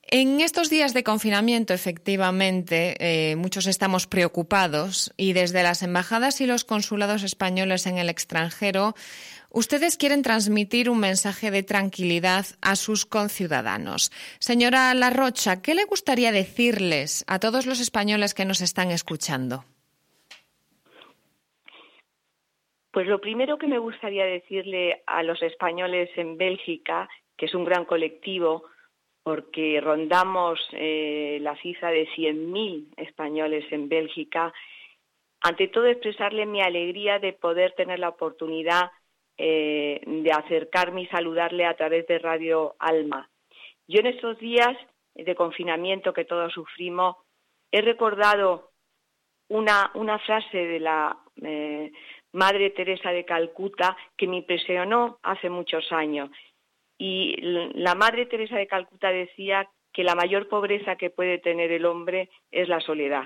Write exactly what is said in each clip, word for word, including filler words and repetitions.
En estos días de confinamiento, efectivamente, eh, muchos estamos preocupados y desde las embajadas y los consulados españoles en el extranjero, ustedes quieren transmitir un mensaje de tranquilidad a sus conciudadanos. Señora Larrocha, ¿qué le gustaría decirles a todos los españoles que nos están escuchando? Pues lo primero que me gustaría decirle a los españoles en Bélgica, que es un gran colectivo, porque rondamos eh, la cifra de cien mil españoles en Bélgica, ante todo expresarle mi alegría de poder tener la oportunidad eh, de acercarme y saludarle a través de Radio Alma. Yo en estos días de confinamiento que todos sufrimos, he recordado una, una frase de la eh, Madre Teresa de Calcuta que me impresionó hace muchos años. Y la Madre Teresa de Calcuta decía que la mayor pobreza que puede tener el hombre es la soledad.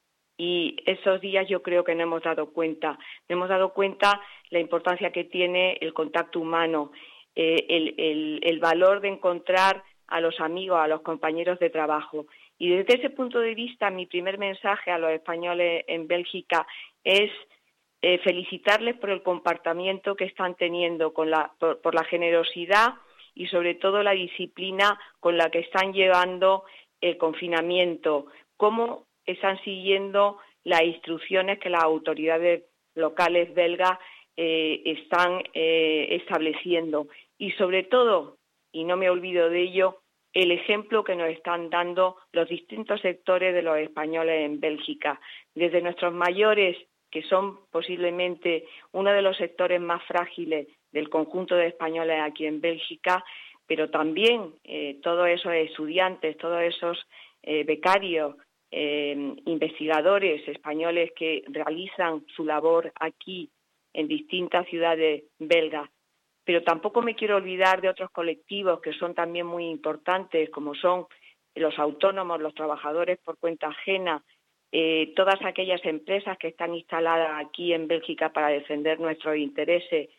Y esos días yo creo que no hemos dado cuenta. No hemos dado cuenta la importancia que tiene el contacto humano, eh, el, el, el valor de encontrar a los amigos, a los compañeros de trabajo. Y desde ese punto de vista, mi primer mensaje a los españoles en Bélgica es eh, felicitarles por el comportamiento que están teniendo, con la, por, por la generosidad y sobre todo la disciplina con la que están llevando el confinamiento, cómo están siguiendo las instrucciones que las autoridades locales belgas eh, están eh, estableciendo. Y sobre todo, y no me olvido de ello, el ejemplo que nos están dando los distintos sectores de los españoles en Bélgica, desde nuestros mayores, que son posiblemente uno de los sectores más frágiles del conjunto de españoles aquí en Bélgica, pero también eh, todos esos estudiantes, todos esos eh, becarios, eh, investigadores españoles que realizan su labor aquí en distintas ciudades belgas. Pero tampoco me quiero olvidar de otros colectivos que son también muy importantes, como son los autónomos, los trabajadores por cuenta ajena, eh, todas aquellas empresas que están instaladas aquí en Bélgica para defender nuestros intereses.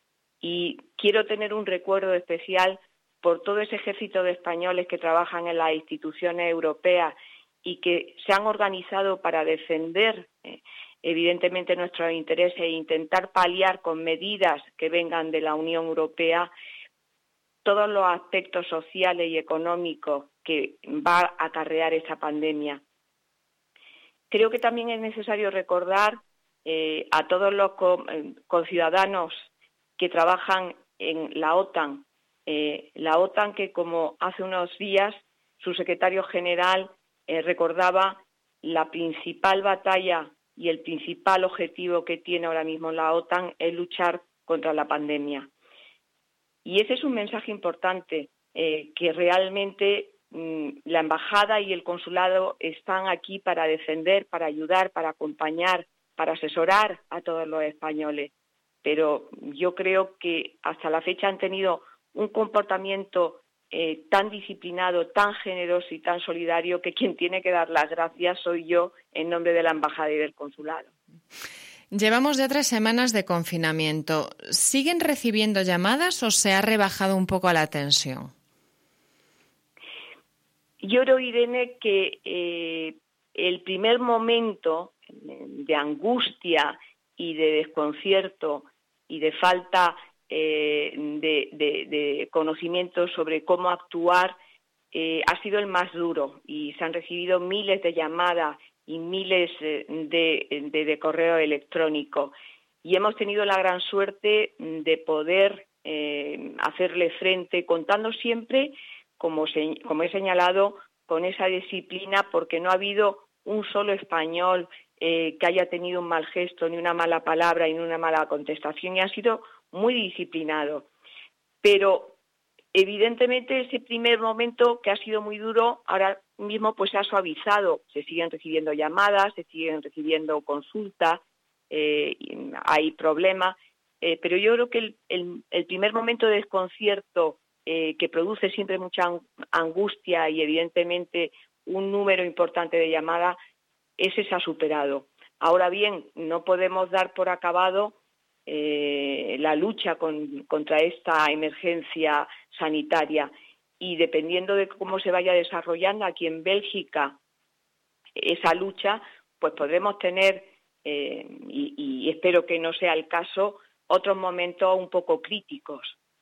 Y quiero tener un recuerdo especial por todo ese ejército de españoles que trabajan en las instituciones europeas y que se han organizado para defender eh, evidentemente nuestros intereses e intentar paliar con medidas que vengan de la Unión Europea todos los aspectos sociales y económicos que va a acarrear esta pandemia. Creo que también es necesario recordar eh, a todos los conciudadanos que trabajan en la OTAN, eh, la OTAN que, como hace unos días su secretario general eh, recordaba, la principal batalla y el principal objetivo que tiene ahora mismo la OTAN es luchar contra la pandemia. Y ese es un mensaje importante, eh, que realmente mmm, la embajada y el consulado están aquí para defender, para ayudar, para acompañar, para asesorar a todos los españoles. Pero yo creo que hasta la fecha han tenido un comportamiento eh, tan disciplinado, tan generoso y tan solidario que quien tiene que dar las gracias soy yo en nombre de la embajada y del consulado. Llevamos ya tres semanas de confinamiento. ¿Siguen recibiendo llamadas o se ha rebajado un poco la tensión? Yo creo, Irene, que eh, el primer momento de angustia y de desconcierto y de falta eh, de, de, de conocimiento sobre cómo actuar eh, ha sido el más duro, y se han recibido miles de llamadas y miles de, de, de correo electrónico, y hemos tenido la gran suerte de poder eh, hacerle frente, contando siempre, como, se, como he señalado, con esa disciplina, porque no ha habido un solo español eh, que haya tenido un mal gesto, ni una mala palabra, ni una mala contestación, y han sido muy disciplinados. Pero evidentemente ese primer momento, que ha sido muy duro, ahora mismo pues se ha suavizado. Se siguen recibiendo llamadas, se siguen recibiendo consultas, eh, hay problemas, eh, pero yo creo que el, el, el primer momento de desconcierto, eh, que produce siempre mucha angustia y evidentemente un número importante de llamadas, ese se ha superado. Ahora bien, no podemos dar por acabado eh, la lucha con, contra esta emergencia sanitaria, y dependiendo de cómo se vaya desarrollando aquí en Bélgica esa lucha, pues podremos tener, eh, y, y espero que no sea el caso, otros momentos un poco críticos.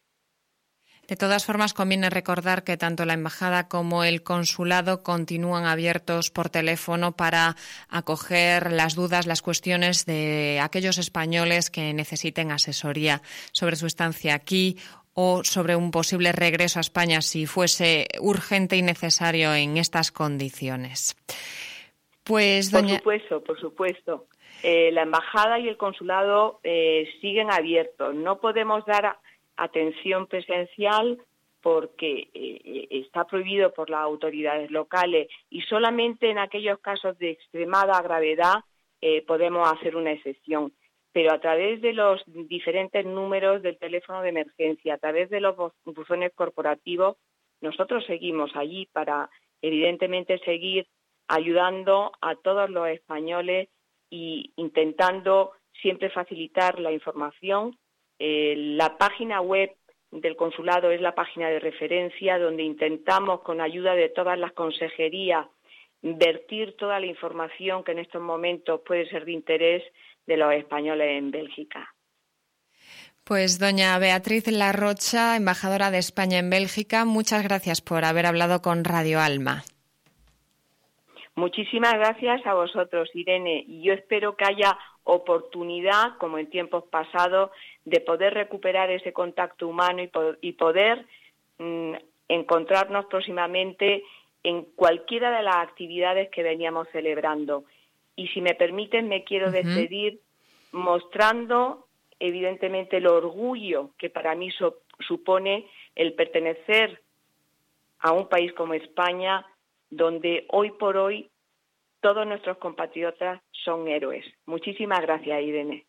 De todas formas, conviene recordar que tanto la embajada como el consulado continúan abiertos por teléfono para acoger las dudas, las cuestiones de aquellos españoles que necesiten asesoría sobre su estancia aquí o sobre un posible regreso a España si fuese urgente y necesario en estas condiciones. Pues, doña... Por supuesto, por supuesto. Eh, la embajada y el consulado eh, siguen abiertos. No podemos dar atención presencial porque eh, está prohibido por las autoridades locales y solamente en aquellos casos de extremada gravedad eh, podemos hacer una excepción. Pero a través de los diferentes números del teléfono de emergencia, a través de los buzones corporativos, nosotros seguimos allí para, evidentemente, seguir ayudando a todos los españoles y intentando siempre facilitar la información. Eh, la página web del consulado es la página de referencia donde intentamos, con ayuda de todas las consejerías, vertir toda la información que en estos momentos puede ser de interés de los españoles en Bélgica. Pues doña Beatriz Larrocha, embajadora de España en Bélgica, muchas gracias por haber hablado con Radio Alma. Muchísimas gracias a vosotros, Irene, y yo espero que haya oportunidad, como en tiempos pasados, de poder recuperar ese contacto humano y, po- y poder mmm, encontrarnos próximamente en cualquiera de las actividades que veníamos celebrando. Y si me permiten, me quiero uh-huh. despedir mostrando, evidentemente, el orgullo que para mí so- supone el pertenecer a un país como España, donde hoy por hoy todos nuestros compatriotas son héroes. Muchísimas gracias, Irene.